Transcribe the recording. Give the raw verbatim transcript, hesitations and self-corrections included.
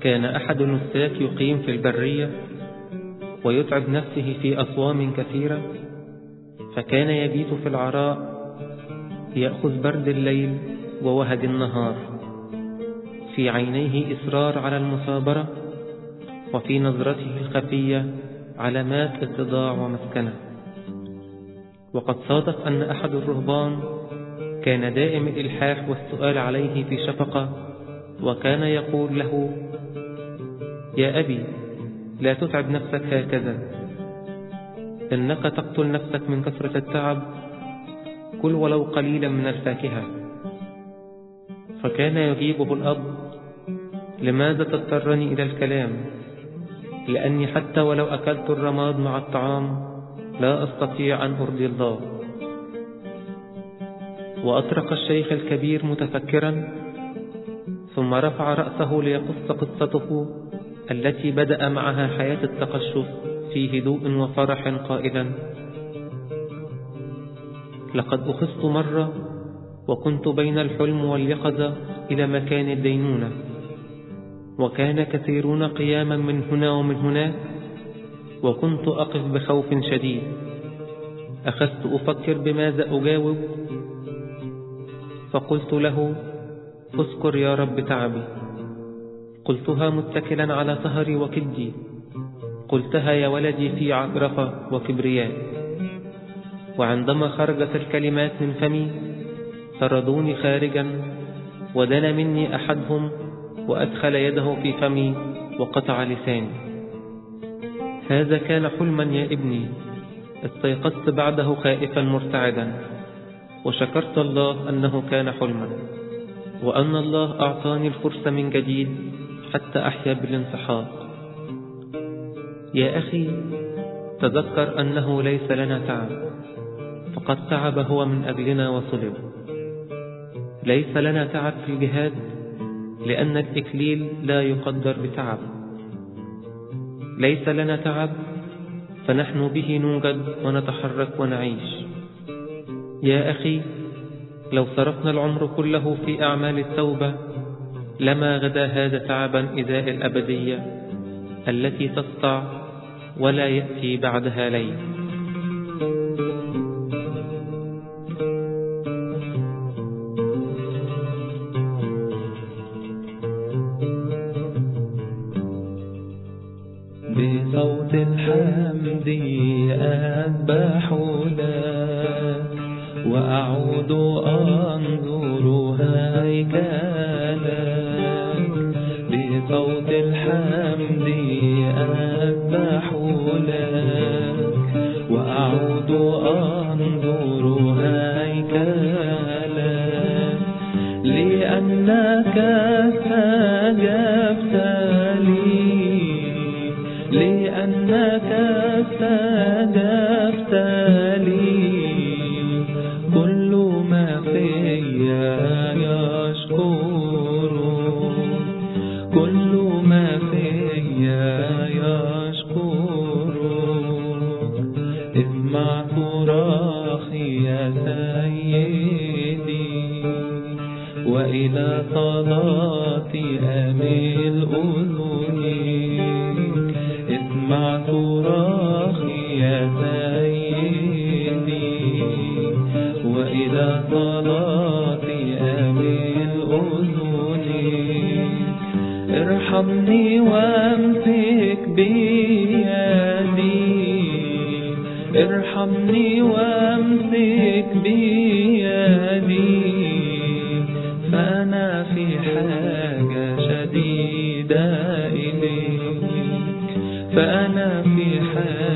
كان أحد النساك يقيم في البرية ويتعب نفسه في أصوام كثيرة، فكان يبيت في العراء يأخذ برد الليل ووهج النهار، في عينيه إصرار على المثابرة، وفي نظرته الخفية علامات اتضاع ومسكنة. وقد صادف أن أحد الرهبان كان دائم الإلحاح والسؤال عليه في شفقة، وكان يقول له: يا أبي، لا تتعب نفسك هكذا، إنك تقتل نفسك من كثرة التعب، كل ولو قليلا من الفاكهة. فكان يجيبه الأب: لماذا تضطرني إلى الكلام؟ لأني حتى ولو أكلت الرماد مع الطعام لا أستطيع أن أرضي الله. وأطرق الشيخ الكبير متفكرا، ثم رفع رأسه ليقص قصته التي بدأ معها حياة التقشف في هدوء وفرح، قائلا: لقد أخذت مرة وكنت بين الحلم واليقظة إلى مكان الدينونة، وكان كثيرون قياما من هنا ومن هناك، وكنت أقف بخوف شديد. أخذت أفكر بماذا أجاوب، فقلت له: اذكر يا رب تعبي. قلتها متكلا على سهري وكدي، قلتها يا ولدي في عجرفة وكبرياء. وعندما خرجت الكلمات من فمي طردوني خارجا، ودنا مني أحدهم وأدخل يده في فمي وقطع لساني. هذا كان حلما يا ابني، استيقظت بعده خائفا مرتعدا، وشكرت الله أنه كان حلما، وأن الله أعطاني الفرصة من جديد حتى أحيا بالانسحاق. يا أخي، تذكر أنه ليس لنا تعب، فقد تعب هو من أجلنا وصلب. ليس لنا تعب في الجهاد، لأن الإكليل لا يقدر بتعب. ليس لنا تعب، فنحن به نوجد ونتحرك ونعيش. يا أخي، لو صرفنا العمر كله في أعمال التوبة لما غدا هذا تعبا إزاء الأبدية التي تسطع ولا يأتي بعدها ليل. بصوت الحمد أذبح لك، وأعود أنظر هيكلك. بصوت الحمد أذبح لك، وأعود أنظر هيكلك. لأنك استجبت لي، لأنك استجبت لي. كل ما فيا يشكر، كل ما فيا يشكر. اسمع صراخي يا سيدي، وإلى صلاتي أميل أذني. اسمع صراخي يا سيدي، وإلى صلاتي أميل أذني. ارحمني وامسك بيدي، ارحمني وامسك بيدي. فأنا في حاجة شديدة إليك، فأنا في حاجة